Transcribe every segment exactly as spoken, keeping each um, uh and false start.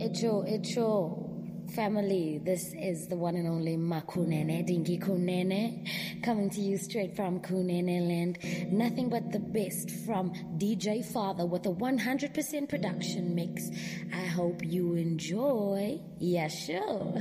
Echo, Echo family, this is the one and only Makunene, Dinky Kunene, coming to you straight from Kunene land. Nothing but the best from D J Father with a one hundred percent production mix. I hope you enjoy. Yeah, sure.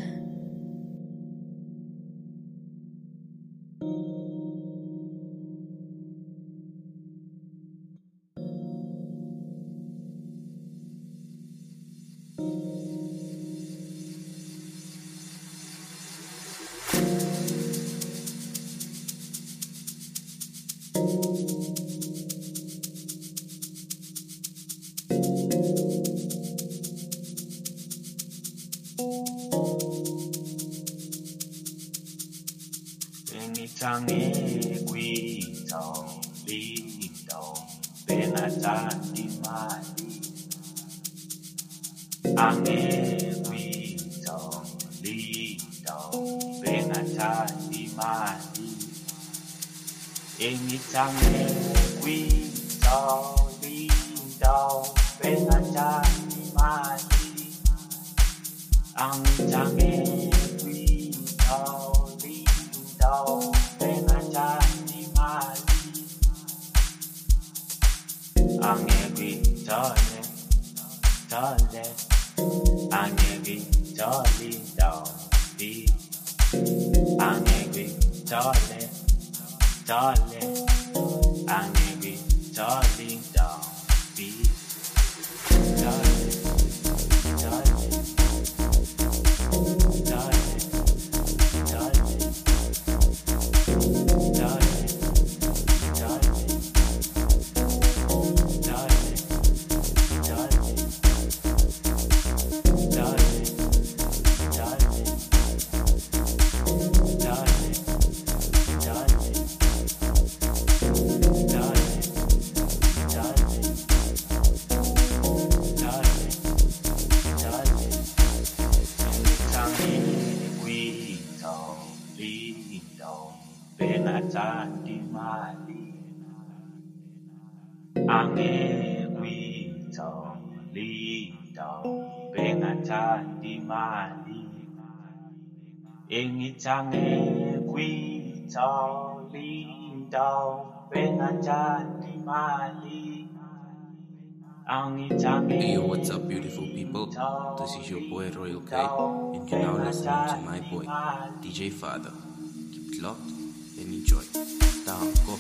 Hey, yo, what's up, beautiful people? This is your boy Royal K, and you're now listening to my boy, D J Father. Keep it locked and enjoy. Down, go.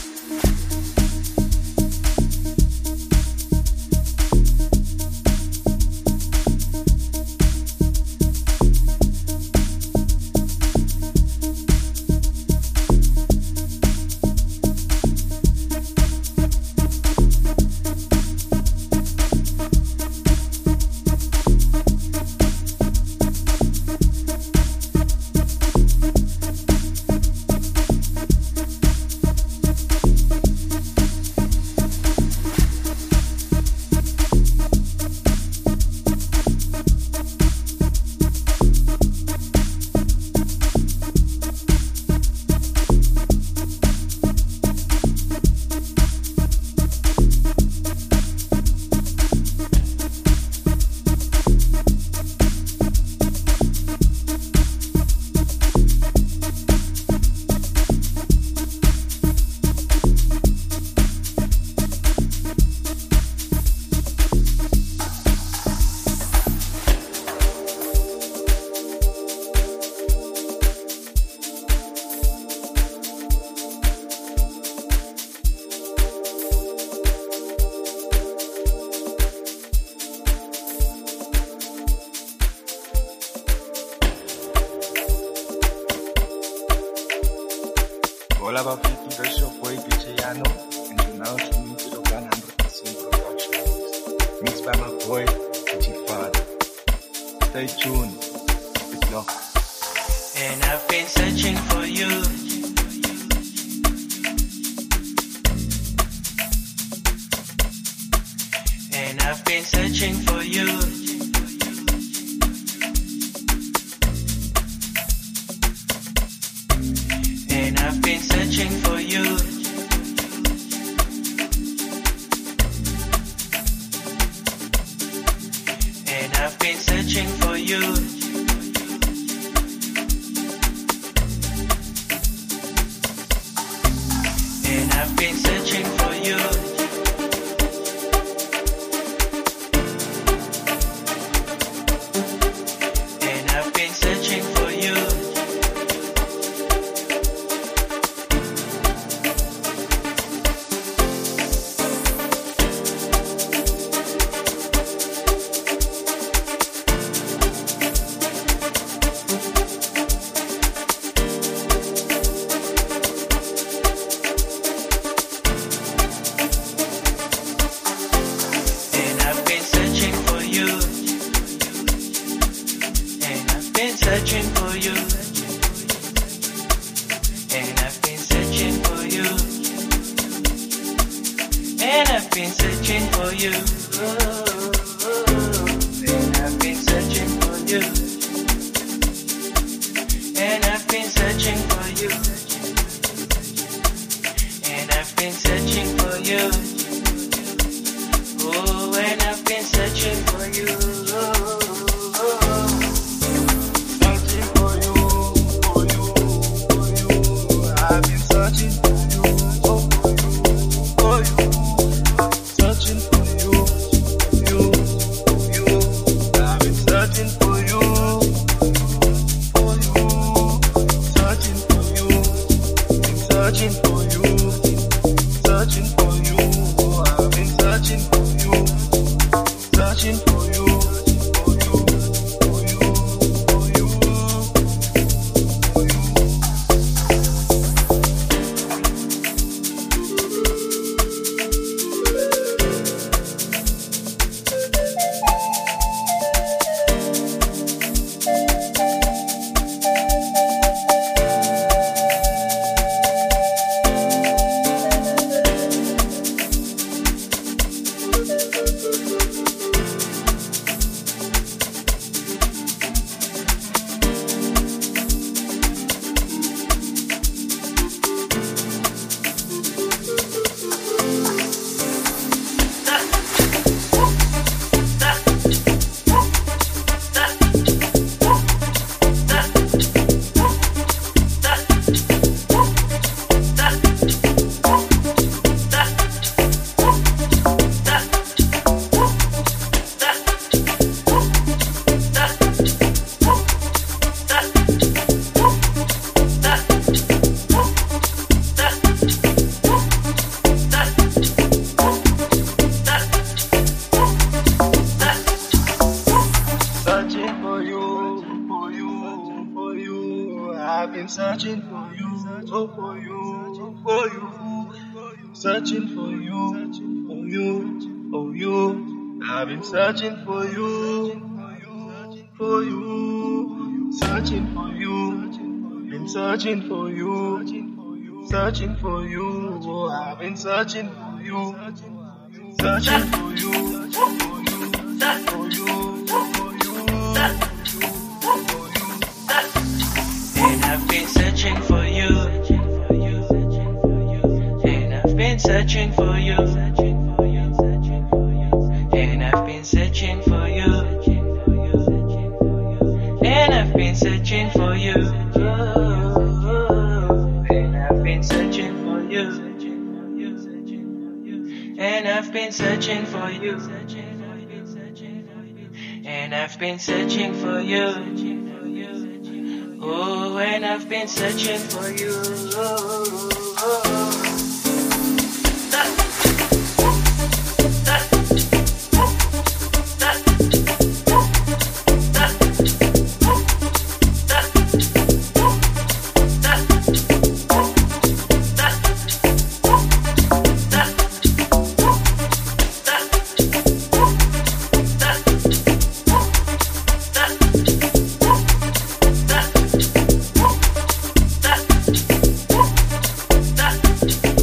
Hola Bafiki, this your boy D J Yano, and you're now tuning to the one hundred percent production mix, mixed by my boy D J Father. Stay tuned, it's locked. And I've been searching for you. And I've been searching for you. And I've been searching for you. And I've been searching been searching for you. And I've been searching for you. And I've been searching for you. Oh, oh, oh. And I've been searching for you. And I've been searching for you. And I've been searching for you. Oh, and I've been searching for you. Oh, oh, oh. Searching for you, for you, for you. I've been searching for you, oh, for you, for you. Searching for you, you, you. I've been searching for you, for you. Searching for you, been searching for you, searching for you. I've been searching for you, searching for you, for you, for you, for you, for you. Searching for you, for you, for you. I've been searching for you, oh, for you, for you. Searching for you, for you, for you. I've been searching for you, for you. Searching for you, been searching for you, searching for you. Oh, I've been searching for you, searching for you, for you, for you. And I've been searching for you. And I've been searching for you. And I've been searching for you. And I've been searching for you. And I've been searching for you. And I've been searching for you. And I've been searching for you. Oh, and I've been searching for you. Oh, oh, oh. That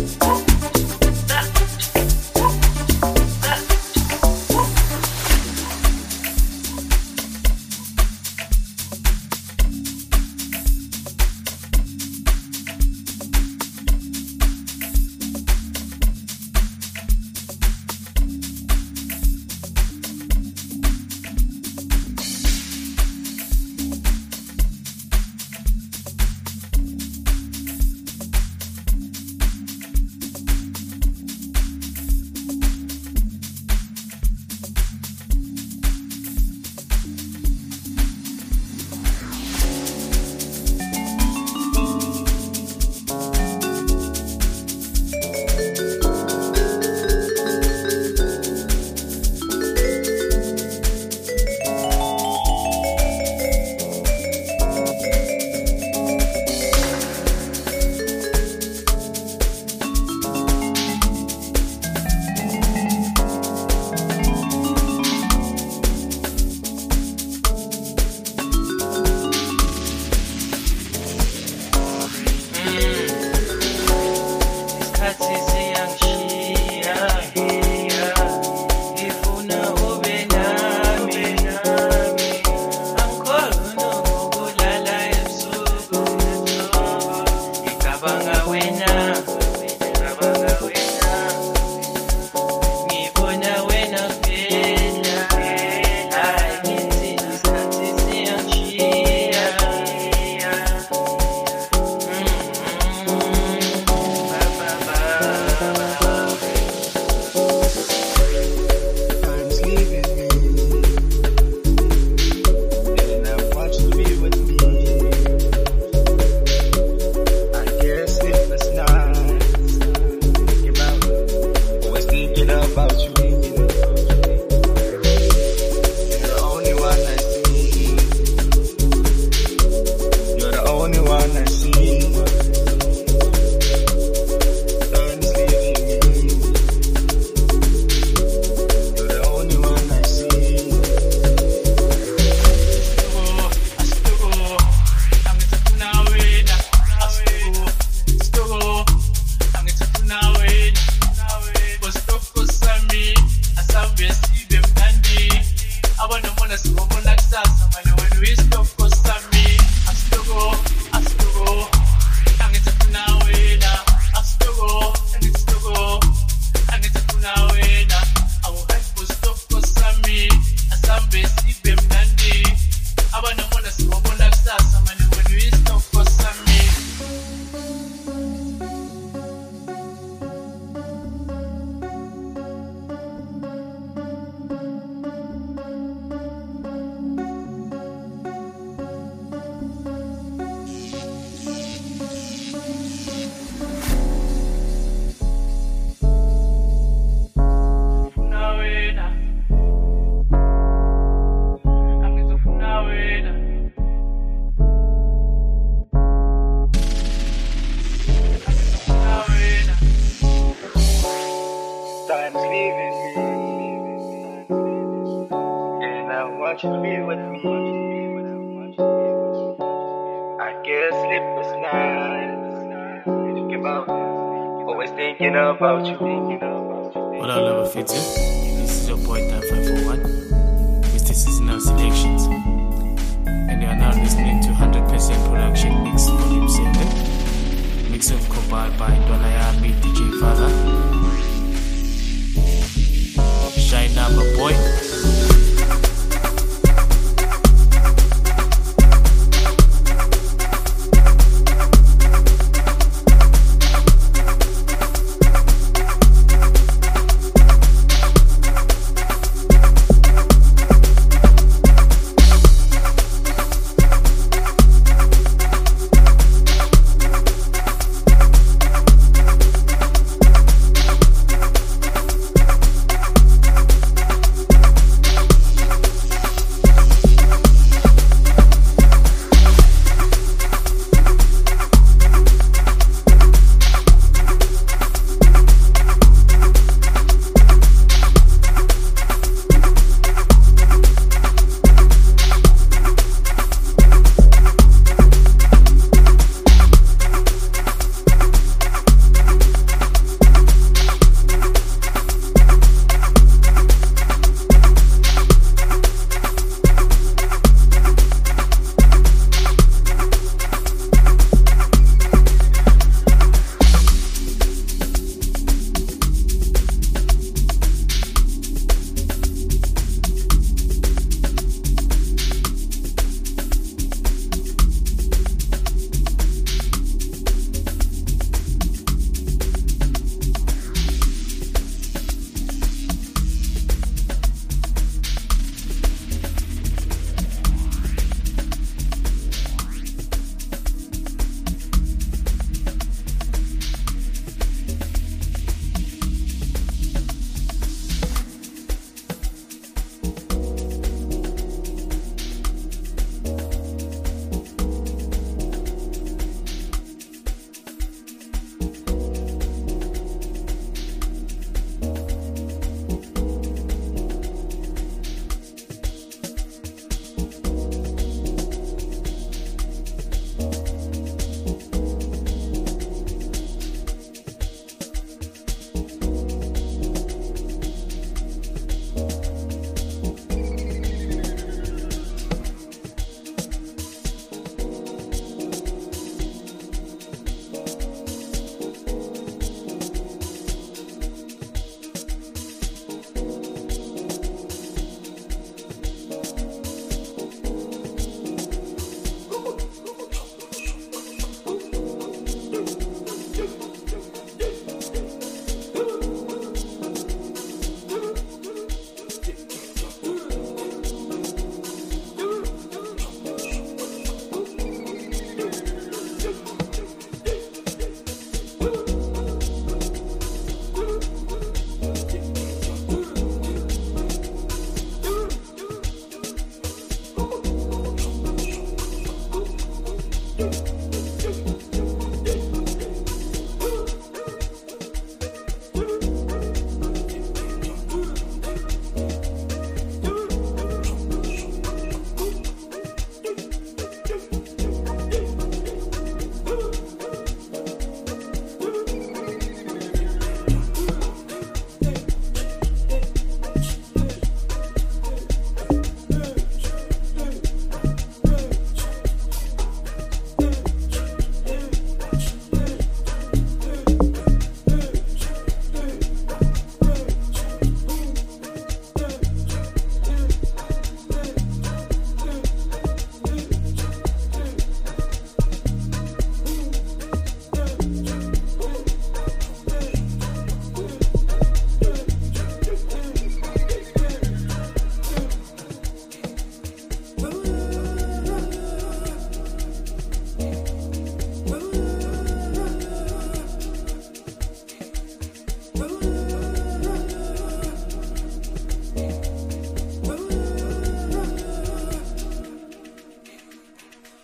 siwabona kusasa manje when we stop kosami asitogo asitogo angizafuna wena asitogo angizitogo angizafuna wena awuhaipo stop kosami asambe sibe mnandi abanamona siwabona kusasa manje when we stop kosami Time's leaving me, and I want you to be with me. I get sleepless nights, thinking about, always thinking about you. What up, Level fifty? This is your boy Dan five four one. This is Seasonal Selections, and you are now listening to one hundred percent Production Mix Volume seven. Mix of compiled by Donayami D J Father. Shine number boy.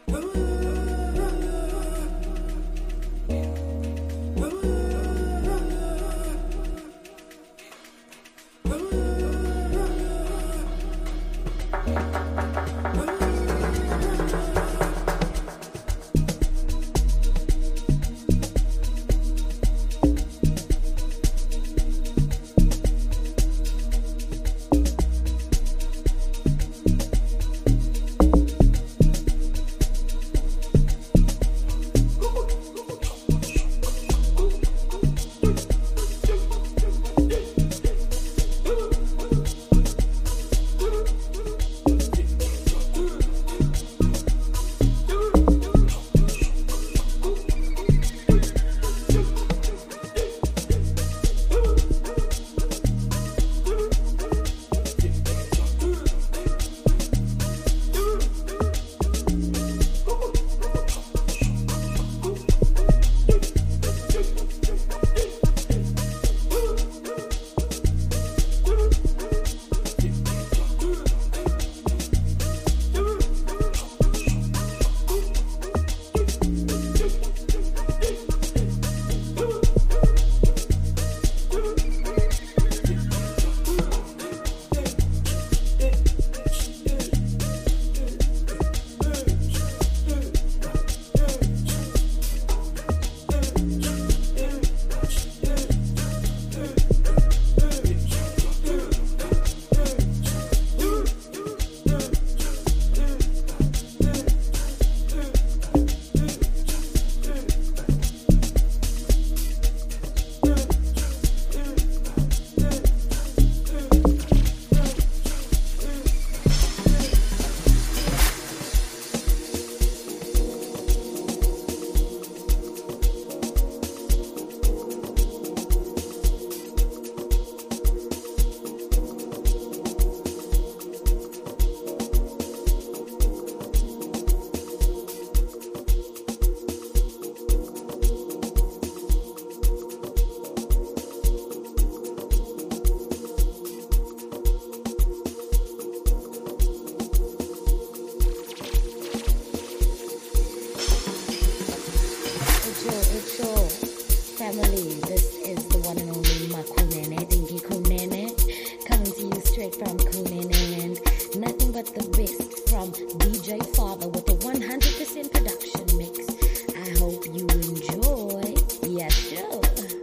family. This is the one and only Makunene, Dingi Kunene, coming to you straight from Kunene land. Nothing but the best from D J Father with a one hundred percent production mix. I hope you enjoy. Yeah, sure.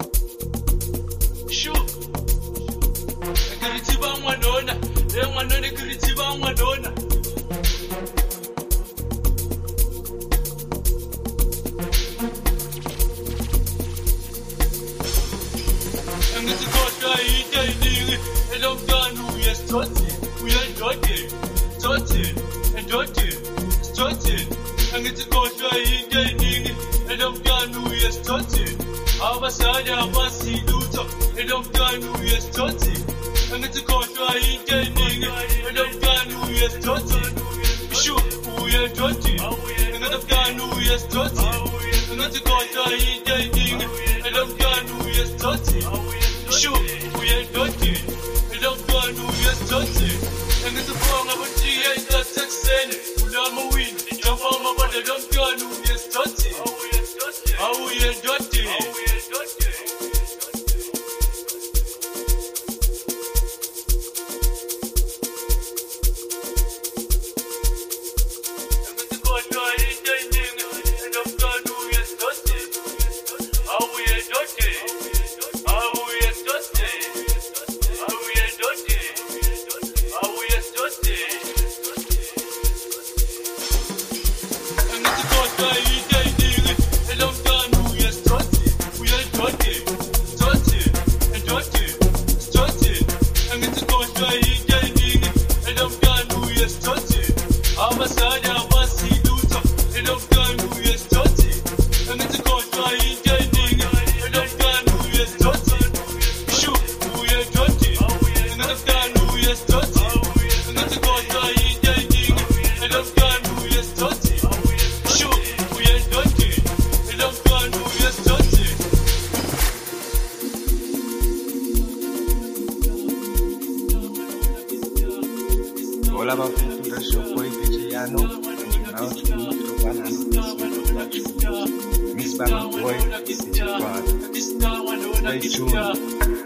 Sure. Kuritiba mwanona, le mwanone kuritiba mwanona. Abasanya abasiluto edomkanu yestoti angithi khohlwa intenini edomkanu yestoti shu uyestoti edomkanu yestoti angithi khohlwa intenini edomkanu yestoti shu uyestoti edomkanu yestoti angithi bonga botiye isaseksene ulama win jafama bade edomkanu yestoti awuyestoti All about people, that's your boy D J Yano, and you're now tuning to the one one hundred percent production. Mixed by my boy, D J Father. Stay tuned.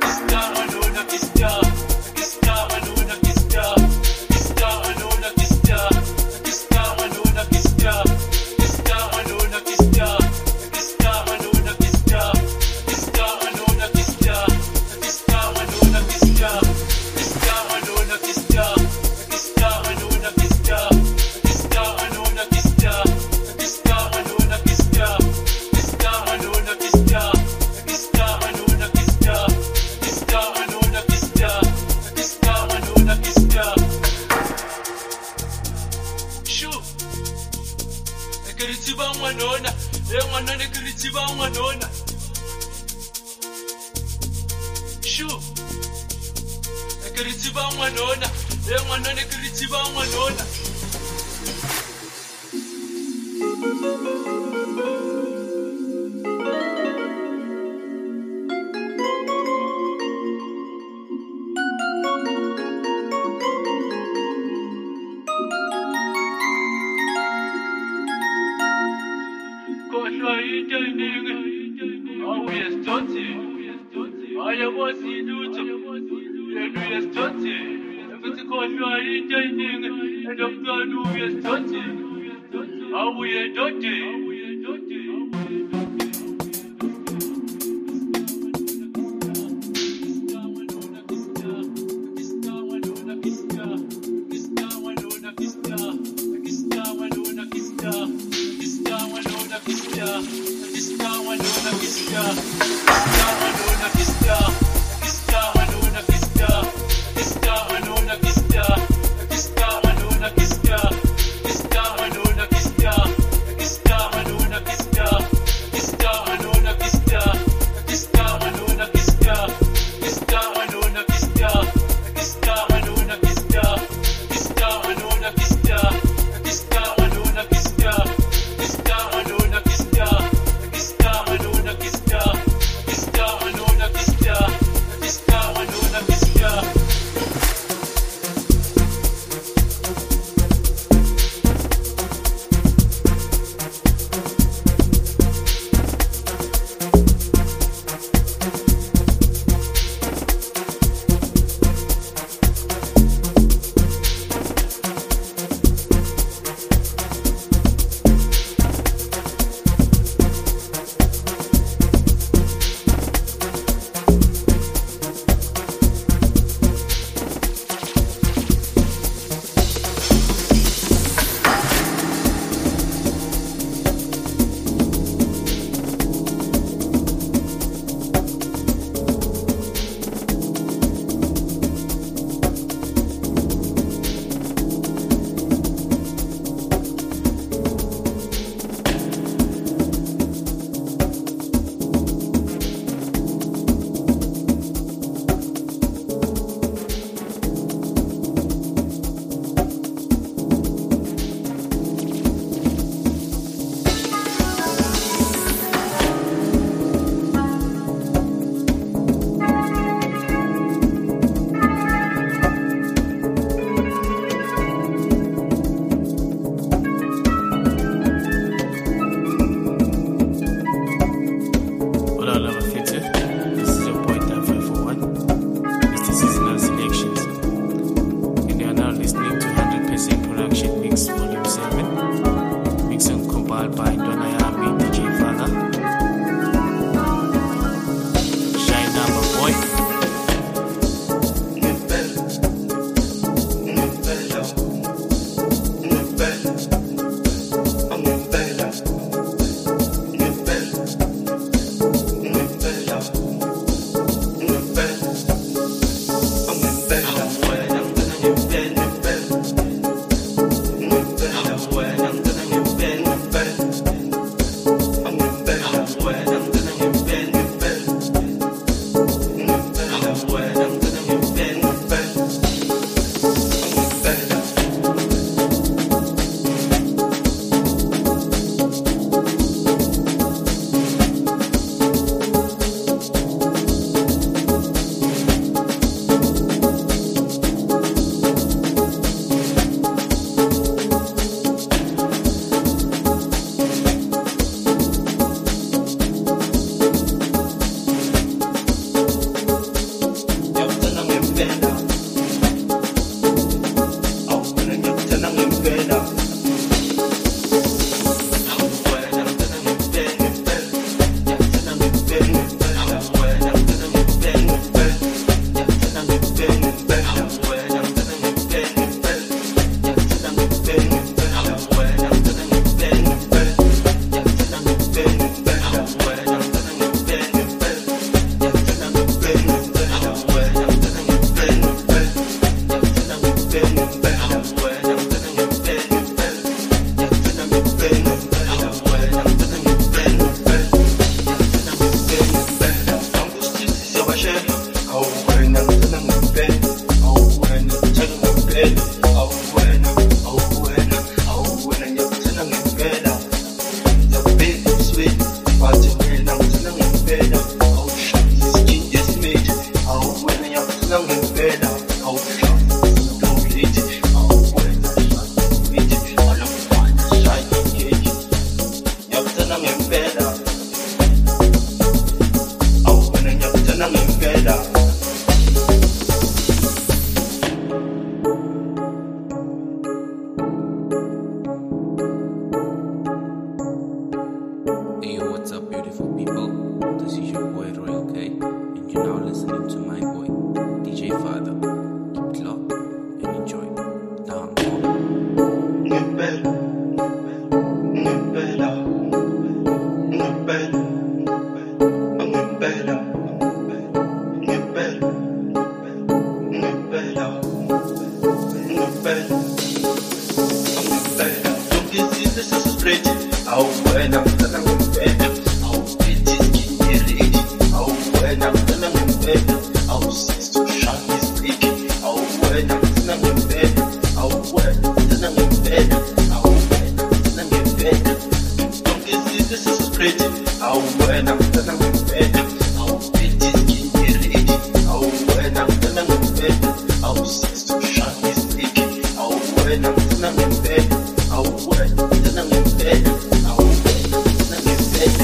awuwena mntana ngempela, awuphethe isikini awuwena mntana ngempela, awusizo shaka isibheki, awuwena mntana ngempela, awuwena mntana ngempela, awuwena mntana ngempela, zonke izinto sisiphethe, awuwena mntana ngempela, awuphethe isikini awuwena mntana ngempela, awusizo shaka isibheki, awuwena mntana ngempela, awuwena mntana ngempela, awuwena mntana ngempela.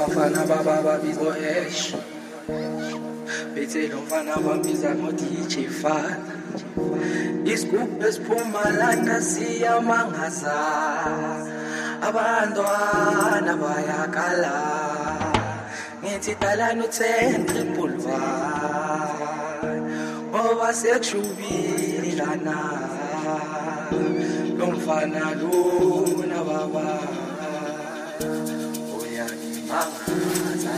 labafana baba babizwa Ash. Bethe lo mfana bambiza ngo D J Father. Isigubhu esiphumalanga siyamangaza. Abantwana bayakala. Ngithi dalani u-ten triple one. Ngoba sekujubilana. Lo mfana lona baba. Uyangimangaza.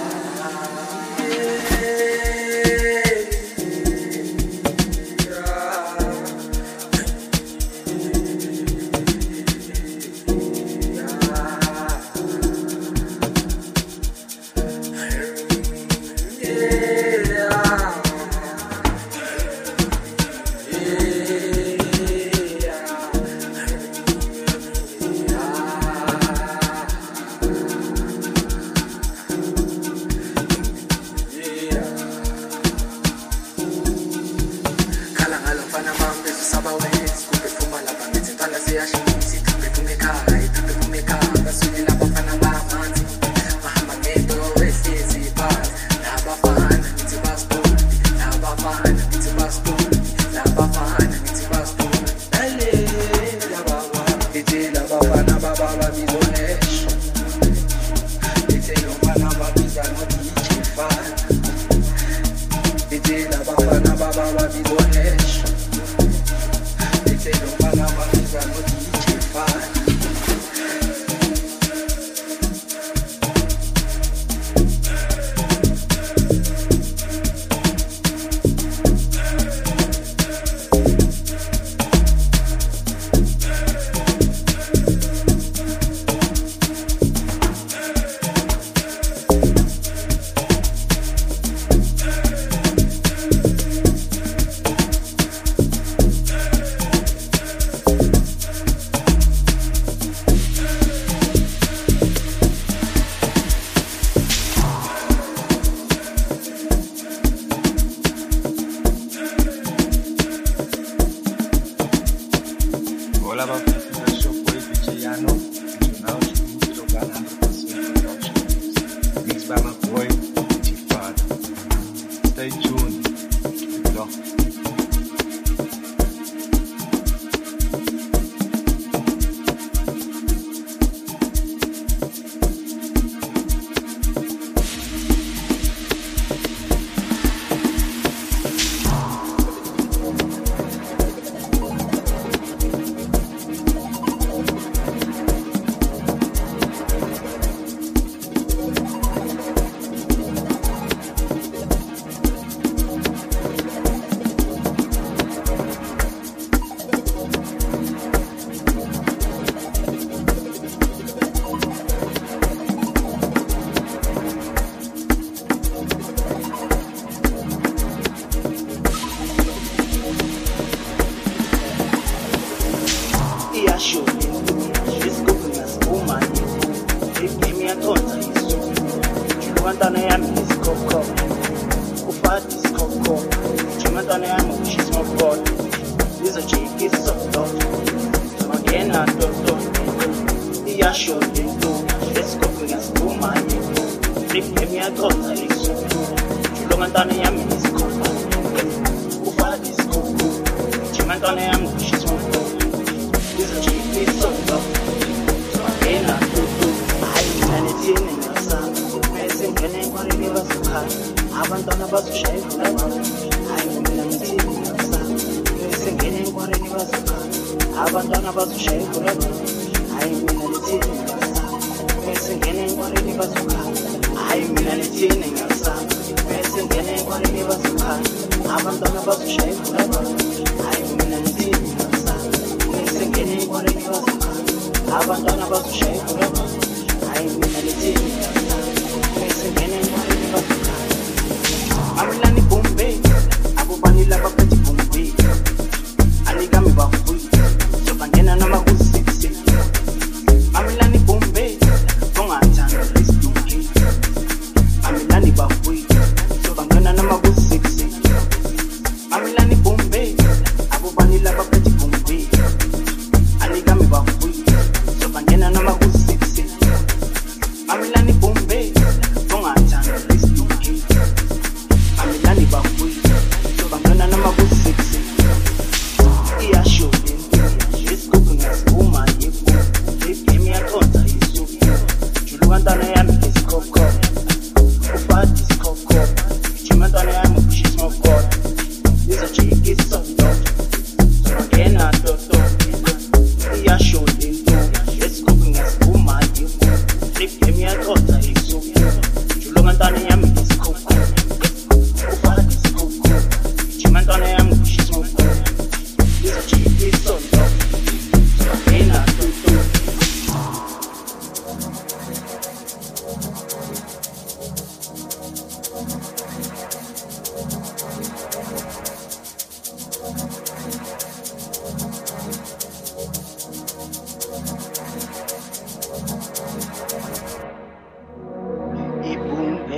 Amilani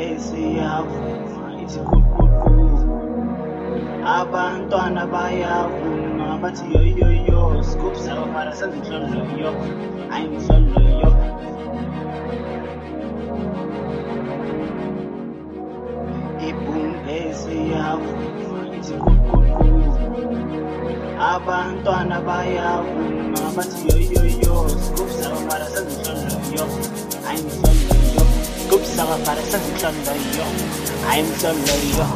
base yavuma ithi kukuku abantwana bayavuma bathi yo yo yo scoop sabafana senza inhlolo yo hayi inhlolo yo iboom base yavuma ithi kukuku abantwana bayavuma bathi yo yo yo scoop sabafana senza inhlolo yo hayi inhlolo yo scoop sabafana senza inhlolo yo hayi inhlolo yo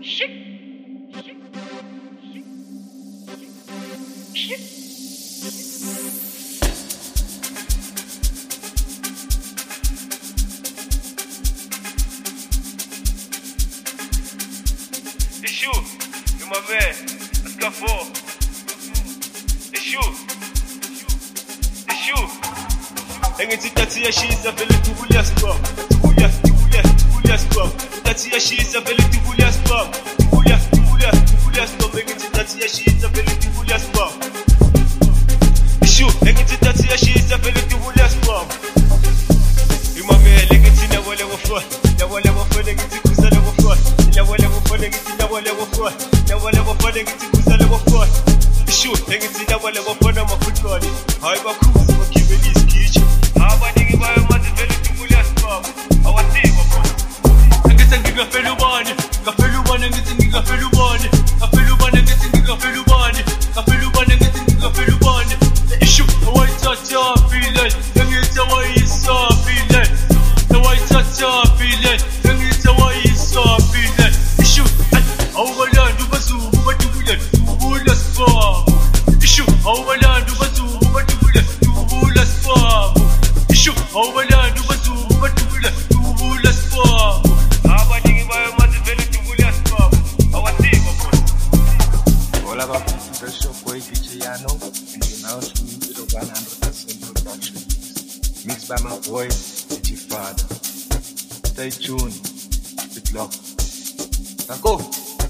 It's you, you're my man. Let's go for. It's you. It's you. Engithi tathi yashisa vele tubuya spam. Tubuya, tubuya, tubuya spam. Tathi yashisa vele tubuya spam. Tubuya, tubuya, tubuya spam. Engithi tathi yashisa vele tubuya spam. It's you. Engithi tathi yashisa vele tubuya spam. Imamele ngithi nawale wofa. Nawale wofa ngithi kusale wofa. Nawale wofa ngithi nawale wofa. Nawale wofa ngithi kusale wofa. It's you. Engithi nawale wofa na mafutlwane. Hayi bakhuzi bakibeli iskichi. Abaningi bayo manje vele tubuya spam. Awathiba khona. Ngithi ngingafela ubani. Ngafela ubani ngithi ngingafela ubani. Ngafela ubani ngithi ngingafela ubani. Ngafela ubani ngithi ngingafela ubani. It's you. Awayithatha feeling. Ngithi awayisa feeling. Awayithatha feeling. Ngithi awayisa feeling. It's you. Awubalanda ubazubu batubuya tubuya spam. It's you. Awubalanda ubazubu batubuya tubuya spam. It's you. Awubalanda ubazubu batubuya tubuya spam. Abaningi bayo manje vele tubuya spam. Awathiba khona. All about people, that's your boy D J Yano, and you're now tuning to the one hundred percent production mixed by my boy D J Father. Stay tuned, keep it locked. Now go.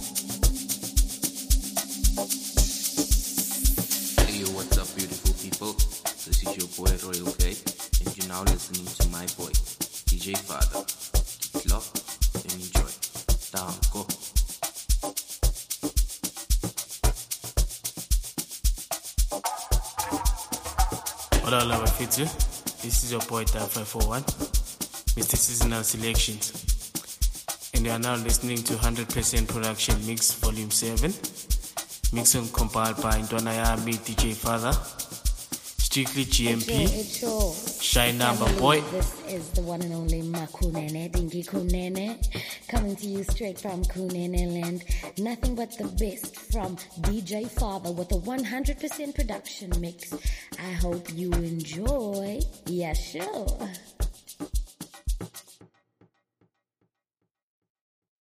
Hey, yo, what's up, beautiful people? This is your boy Royal K, and you're now listening to my boy D J Father. Keep it locked and enjoy. Down, go. What up, love Fitzu? This is your boy Type five four one, Mister Seasonal Selections, and you are now listening to one hundred percent Production Mix Volume seven, mixed and compiled by Ntwana Yami D J Father, strictly G M P, It's your, Shy Number family. Boy. This is the one and only Makunene, Dingi Kunene, coming to you straight from Kunene land. Nothing but the best from D J Father with a one hundred percent production mix. I hope you enjoy. Yeah, sure.